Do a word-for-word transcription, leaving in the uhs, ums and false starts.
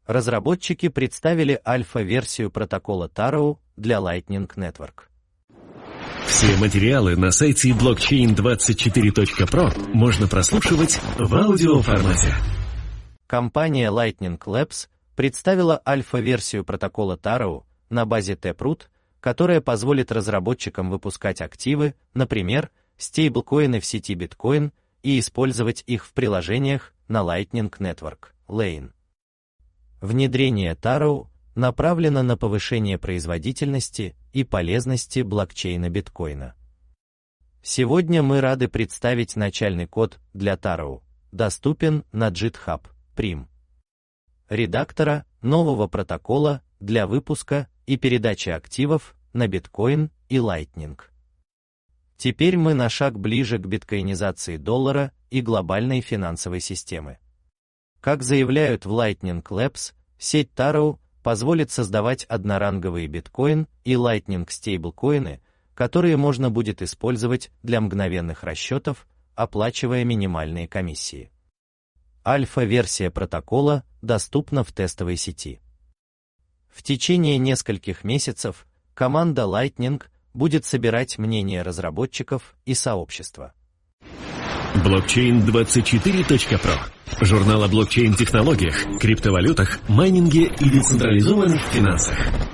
разработчики представили альфа-версию протокола Taro для Lightning Network. Все материалы на сайте блокчейн двадцать четыре точка про можно прослушивать в аудиоформате. Компания Lightning Labs представила альфа-версию протокола Taro на базе Taproot, которая позволит разработчикам выпускать активы, например, стейблкоины в сети биткоин, и использовать их в приложениях на Lightning Network, Lane. Внедрение Taro направлено на повышение производительности и полезности блокчейна биткоина. Сегодня мы рады представить начальный код для Taro, доступен на GitHub, Prim. Редактора нового протокола для выпуска и передачи активов на биткоин и Lightning. Теперь мы на шаг ближе к биткоинизации доллара и глобальной финансовой системы. Как заявляют в Lightning Labs, сеть Taro позволит создавать одноранговые биткоин и Lightning стейблкоины, которые можно будет использовать для мгновенных расчетов, оплачивая минимальные комиссии. Альфа-версия протокола доступна в тестовой сети. В течение нескольких месяцев команда Lightning будет собирать мнения разработчиков и сообщества. блокчейн двадцать четыре точка про. Журнал о блокчейн-технологиях, криптовалютах, майнинге и децентрализованных финансах.